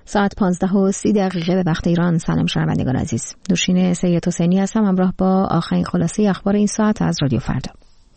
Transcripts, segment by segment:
ساعت 15:30 به وقت ایران. سلام شنوندگان عزیز، نوشین سید حسینی هستم همراه با آخرین خلاصه اخبار این ساعت از رادیو فردا.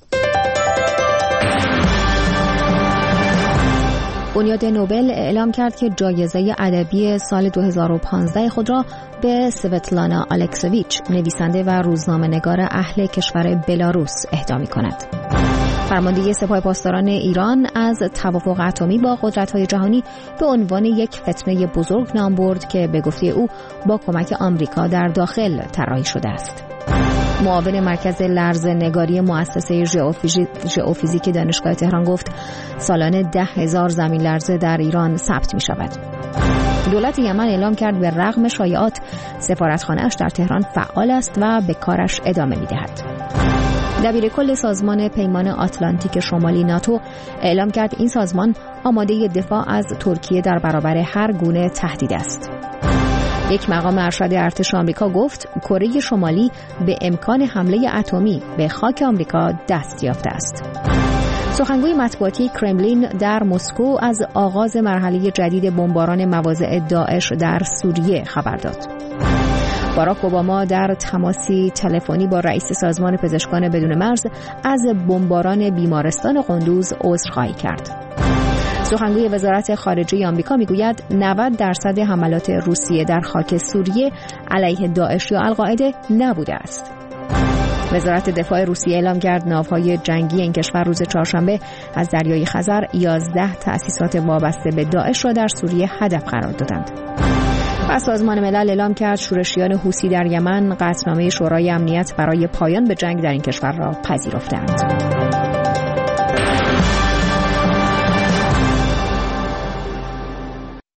بنیاد نوبل اعلام کرد که جایزه ادبی سال 2015 خود را به سوتلانا الکسویچ، نویسنده و روزنامه‌نگار اهل کشور بلاروس، اهدا می‌کند. فرمانده سپاه پاسداران ایران از توافق اتمی با قدرت‌های جهانی به عنوان یک فتنه بزرگ نام برد که به گفته او با کمک آمریکا در داخل طراحی شده است. معاون مرکز لرزه‌نگاری مؤسسه ژئوفیزیک دانشگاه تهران گفت سالانه 10,000 زمین لرزه در ایران ثبت می‌شود. دولت یمن اعلام کرد به رغم شایعات سفارتخانه‌اش در تهران فعال است و به کارش ادامه می‌دهد. دبیرکل سازمان پیمان آتلانتیک شمالی ناتو اعلام کرد این سازمان آماده دفاع از ترکیه در برابر هر گونه تهدید است. یک مقام ارشد ارتش آمریکا گفت کره شمالی به امکان حمله اتمی به خاک آمریکا دست یافته است. سخنگوی مطبوعاتی کرملین در مسکو از آغاز مرحله جدید بمباران مواضع داعش در سوریه خبر داد. باراک اوباما در تماسی تلفنی با رئیس سازمان پزشکان بدون مرز از بمباران بیمارستان قندوز عذرخواهی کرد. سخنگوی وزارت خارجه آمریکا میگوید 90% حملات روسیه در خاک سوریه علیه داعش یا القاعده نبوده است. وزارت دفاع روسیه اعلام کرد ناوهای جنگی این کشور روز چهارشنبه از دریای خزر 11 تأسیسات وابسته به داعش را در سوریه هدف قرار دادند. و سازمان ملل اعلام کرد شورشیان حوثی در یمن قطعنامه شورای امنیت برای پایان به جنگ در این کشور را پذیرفتند.